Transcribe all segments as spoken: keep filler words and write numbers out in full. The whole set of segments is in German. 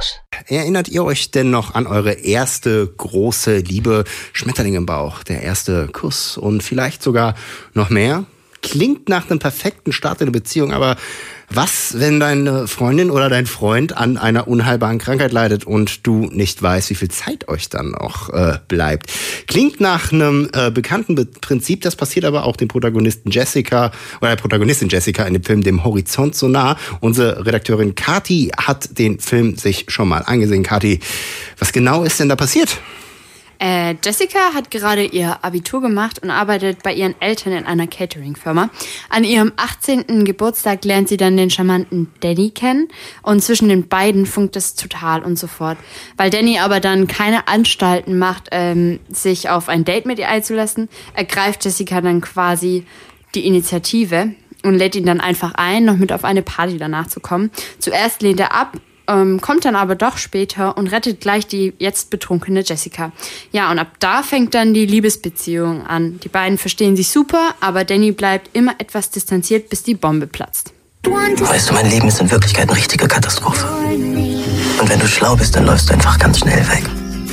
Campus. Erinnert ihr euch denn noch an eure erste große Liebe? Schmetterling im Bauch, der erste Kuss und vielleicht sogar noch mehr? Klingt nach einem perfekten Start in eine Beziehung, aber was, wenn deine Freundin oder dein Freund an einer unheilbaren Krankheit leidet und du nicht weißt, wie viel Zeit euch dann noch äh, bleibt? Klingt nach einem äh, bekannten Be- Prinzip, das passiert aber auch dem Protagonisten Jessica oder der Protagonistin Jessica in dem Film Dem Horizont so nah. Unsere Redakteurin Kathi hat den Film sich schon mal angesehen. Kathi, was genau ist denn da passiert? Äh, Jessica hat gerade ihr Abitur gemacht und arbeitet bei ihren Eltern in einer Catering-Firma. An ihrem achtzehnten Geburtstag lernt sie dann den charmanten Danny kennen und zwischen den beiden funkt es total und sofort. Weil Danny aber dann keine Anstalten macht, ähm, sich auf ein Date mit ihr einzulassen, ergreift Jessica dann quasi die Initiative und lädt ihn dann einfach ein, noch mit auf eine Party danach zu kommen. Zuerst lehnt er ab, Ähm, kommt dann aber doch später und rettet gleich die jetzt betrunkene Jessica. Ja, und ab da fängt dann die Liebesbeziehung an. Die beiden verstehen sich super, aber Danny bleibt immer etwas distanziert, bis die Bombe platzt. Weißt du, mein Leben ist in Wirklichkeit eine richtige Katastrophe. Und wenn du schlau bist, dann läufst du einfach ganz schnell weg.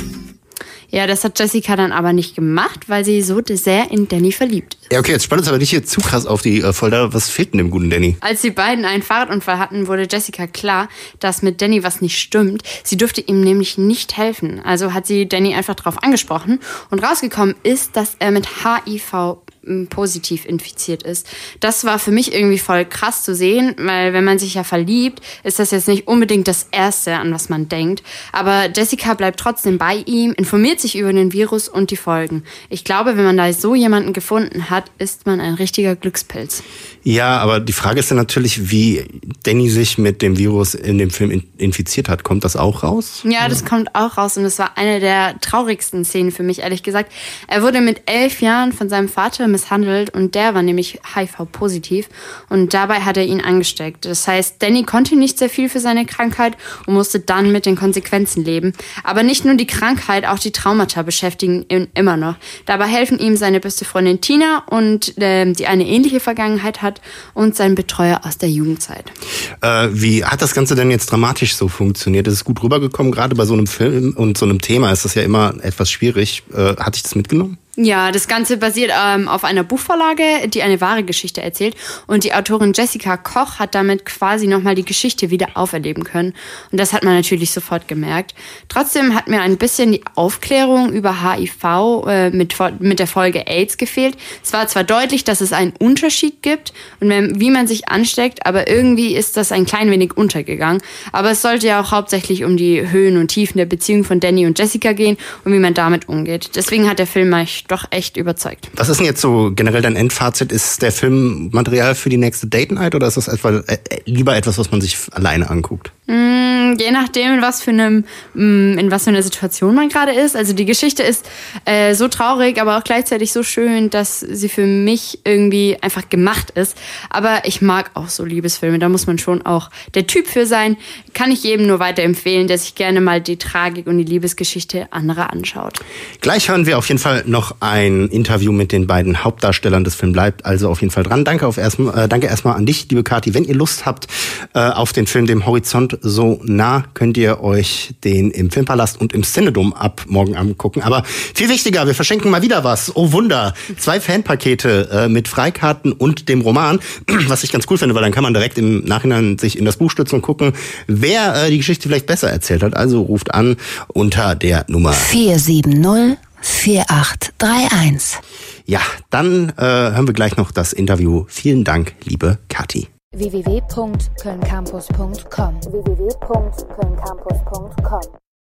Ja, das hat Jessica dann aber nicht gemacht, weil sie so sehr in Danny verliebt ist. Ja, okay, jetzt spannt uns aber nicht hier zu krass auf die äh, Folter. Was fehlt denn dem guten Danny? Als die beiden einen Fahrradunfall hatten, wurde Jessica klar, dass mit Danny was nicht stimmt. Sie durfte ihm nämlich nicht helfen. Also hat sie Danny einfach drauf angesprochen. Und rausgekommen ist, dass er mit H I V positiv infiziert ist. Das war für mich irgendwie voll krass zu sehen, weil wenn man sich ja verliebt, ist das jetzt nicht unbedingt das Erste, an was man denkt. Aber Jessica bleibt trotzdem bei ihm, informiert sich über den Virus und die Folgen. Ich glaube, wenn man da so jemanden gefunden hat, ist man ein richtiger Glückspilz. Ja, aber die Frage ist dann natürlich, wie Danny sich mit dem Virus in dem Film infiziert hat. Kommt das auch raus? Ja, das kommt auch raus und das war eine der traurigsten Szenen für mich, ehrlich gesagt. Er wurde mit elf Jahren von seinem Vater misshandelt und der war nämlich H I V-positiv und dabei hat er ihn angesteckt. Das heißt, Danny konnte nicht sehr viel für seine Krankheit und musste dann mit den Konsequenzen leben. Aber nicht nur die Krankheit, auch die Traumata beschäftigen ihn immer noch. Dabei helfen ihm seine beste Freundin Tina und äh, die eine ähnliche Vergangenheit hat und sein Betreuer aus der Jugendzeit. Äh, wie hat das Ganze denn jetzt dramatisch so funktioniert? Ist es gut rübergekommen? Gerade bei so einem Film und so einem Thema ist das ja immer etwas schwierig. Äh, hat dich das mitgenommen? Ja, das Ganze basiert ähm, auf einer Buchvorlage, die eine wahre Geschichte erzählt. Und die Autorin Jessica Koch hat damit quasi nochmal die Geschichte wieder auferleben können. Und das hat man natürlich sofort gemerkt. Trotzdem hat mir ein bisschen die Aufklärung über H I V äh, mit, mit der Folge AIDS gefehlt. Es war zwar deutlich, dass es einen Unterschied gibt und wenn, wie man sich ansteckt, aber irgendwie ist das ein klein wenig untergegangen. Aber es sollte ja auch hauptsächlich um die Höhen und Tiefen der Beziehung von Danny und Jessica gehen und wie man damit umgeht. Deswegen hat der Film mich doch echt überzeugt. Was ist denn jetzt so generell dein Endfazit? Ist der Film Material für die nächste Date Night oder ist das etwa, äh, lieber etwas, was man sich alleine anguckt? Mm, je nachdem, in was für einem, in was für einer Situation man gerade ist. Also die Geschichte ist äh, so traurig, aber auch gleichzeitig so schön, dass sie für mich irgendwie einfach gemacht ist. Aber ich mag auch so Liebesfilme. Da muss man schon auch der Typ für sein. Kann ich jedem nur weiterempfehlen, der sich gerne mal die Tragik und die Liebesgeschichte anderer anschaut. Gleich hören wir auf jeden Fall noch ein Interview mit den beiden Hauptdarstellern des Films. Bleibt also auf jeden Fall dran. Danke, auf erst, äh, danke erstmal an dich, liebe Kathi. Wenn ihr Lust habt äh, auf den Film Dem Horizont so nah, könnt ihr euch den im Filmpalast und im Cinedom ab morgen Abend gucken. Aber viel wichtiger, wir verschenken mal wieder was. Oh Wunder, zwei Fanpakete äh, mit Freikarten und dem Roman, was ich ganz cool finde, weil dann kann man direkt im Nachhinein sich in das Buch stützen und gucken, wer äh, die Geschichte vielleicht besser erzählt hat. Also ruft an unter der Nummer vier sieben null vier acht drei eins. Ja, dann äh, hören wir gleich noch das Interview. Vielen Dank, liebe Kathi. w w w punkt köln campus punkt com w w w punkt köln campus punkt com